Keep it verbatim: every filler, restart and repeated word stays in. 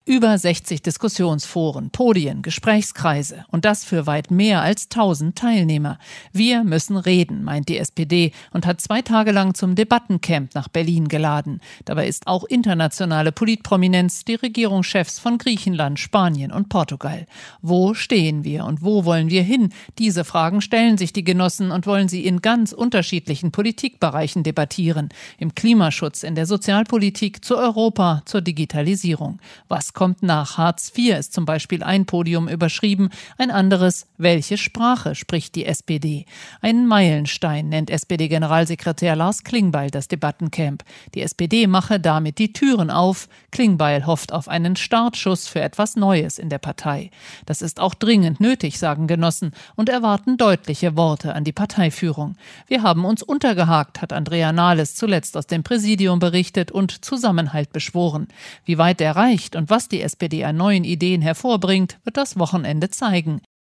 Über sechzig Diskussionsforen, Podien, Gesprächskreise und das für weit mehr als tausend Teilnehmer. Wir müssen reden, meint die S P D und hat zwei Tage lang zum Debattencamp nach Berlin geladen. Dabei ist auch internationale Politprominenz, die Regierungschefs von Griechenland, Spanien und Portugal. Wo stehen wir und wo wollen wir hin? Diese Fragen stellen sich die Genossen und wollen sie in ganz unterschiedlichen Politikbereichen debattieren. Im Klimaschutz, in der Sozialpolitik, zu Europa, zur Digitalisierung. Was kommt nach Hartz vier ist zum Beispiel ein Podium überschrieben, ein anderes, welche Sprache spricht die S P D? Einen Meilenstein nennt S P D-Generalsekretär Lars Klingbeil das Debattencamp. Die S P D mache damit die Türen auf. Klingbeil hofft auf einen Startschuss für etwas Neues in der Partei. Das ist auch dringend nötig, sagen Genossen, und erwarten deutliche Worte an die Parteiführung. Wir haben uns untergehakt, hat Andrea Nahles zuletzt aus dem Präsidium berichtet und Zusammenhalt beschworen. Wie weit der reicht und was die S P D an neuen Ideen hervorbringt, wird das Wochenende zeigen.